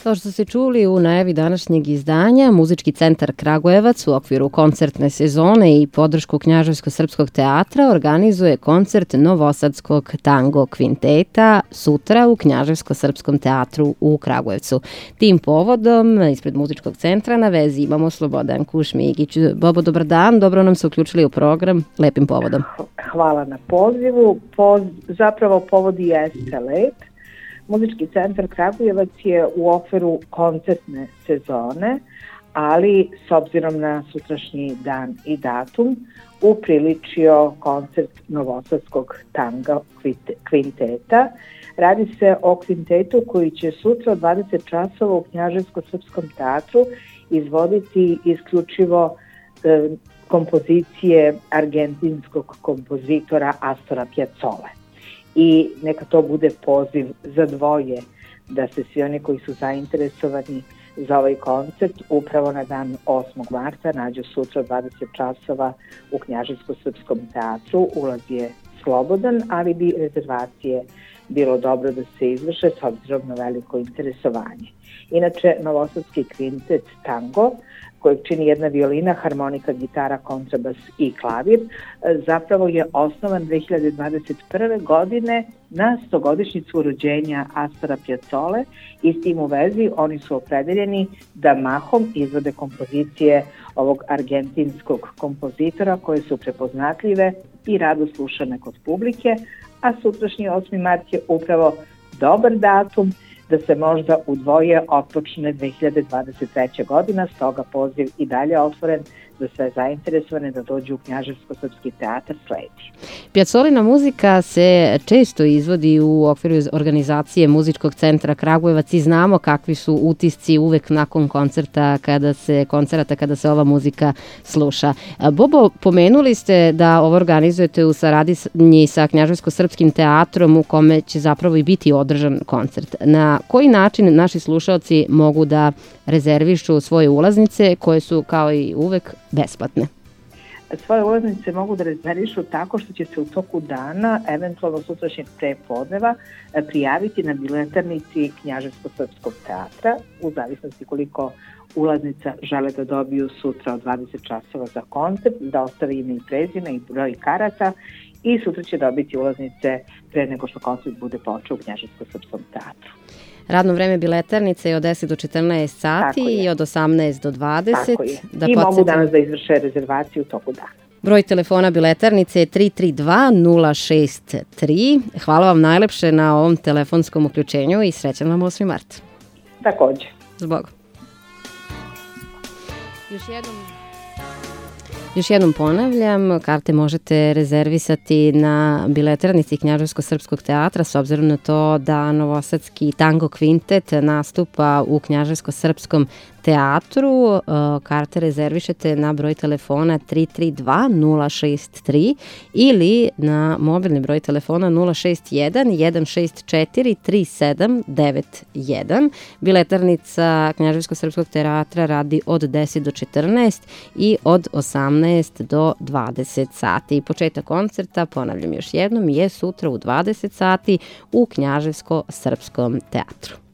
Kao što ste čuli u najavi današnjeg izdanja, Muzički centar Kragujevac u okviru koncertne sezone i podršku Knjaževsko-srpskog teatra organizuje koncert Novosadskog tango kvinteta sutra u Knjaževsko-srpskom teatru u Kragujevcu. Tim povodom, ispred Muzičkog centra na vezi imamo Slobodanku Šmigić. Bobo, dobar dan, dobro nam se uključili u program, lepim povodom. Hvala na pozivu. Zapravo povod jeste lep. Muzički centar Kragujevac je u okviru koncertne sezone, ali s obzirom na sutrašnji dan i datum upriličio koncert Novosadskog tango kvinteta. Radi se o kvintetu koji će sutra od 20 časova u Knjaževsko-srpskom teatru izvoditi isključivo kompozicije argentinskog kompozitora Astora Piazzole. I neka to bude poziv za dvoje, da se svi oni koji su zainteresovani za ovaj koncert upravo na dan 8. marta nađu sutra 20 časova u Knjaževsko-srpskom teatru. Ulaz je slobodan, ali bi rezervacije bilo dobro da se izvrše s obzirom na veliko interesovanje. Inače, Novosadski kvintet tango, kojeg čini jedna violina, harmonika, gitara, kontrabas i klavir, zapravo je osnovan 2021. godine na 100-godišnjicu rođenja Astora Piazzole i s tim u vezi oni su opredeljeni da mahom izvode kompozicije ovog argentinskog kompozitora koje su prepoznatljive i rado slušane kod publike, a sutrašnji 8. mart je upravo dobar datum da se možda udvoje otpočne 2023. godina, stoga poziv i dalje otvoren za sve zainteresovane da dođu u Knjaževsko-srpski teatar sledi. Piazzolina muzika se često izvodi u okviru organizacije Muzičkog centra Kragujevac i znamo kakvi su utisci uvek nakon koncerta kada se ova muzika sluša. Bobo, pomenuli ste da ovo organizujete u saradnji sa Knjaževsko-srpskim teatrom u kome će zapravo i biti održan koncert. Na koji način naši slušaoci mogu da rezervišu svoje ulaznice koje su kao i uvek besplatne? Svoje ulaznice mogu da rezervišu tako što će se u toku dana, eventualno sutrašnjeg prepodneva, prijaviti na biletarnici Knjaževsko-srpskog teatra, u zavisnosti koliko ulaznica žele da dobiju sutra od 20 časova za koncert, da ostave ime i prezime i broj karata i sutra će dobiti ulaznice pre nego što koncert bude počeo u Knjaževsko-srpskom teatru. Radno vreme biletarnice je od 10 do 14 sati i od 18 do 20. Tako je. I mogu danas da izvrše rezervaciju u toku dana. Broj telefona biletarnice je 332-063. Hvala vam najlepše na ovom telefonskom uključenju i srećan vam 8. mart. Takođe. Zbog. Još jednom ponavljam, karte možete rezervisati na biletarnici Knjaževsko-srpskog teatra s obzirom na to da Novosadski tango kvintet nastupa u Knjaževsko-srpskom teatru. Karte rezervišete na broj telefona 332-063 ili na mobilni broj telefona 061-164-3791. Biletarnica Knjaževsko-srpskog teatra radi od 10 do 14 i od 18 do 20 sati. Početak koncerta, ponavljam još jednom, je sutra u 20 sati u Knjaževsko-srpskom teatru.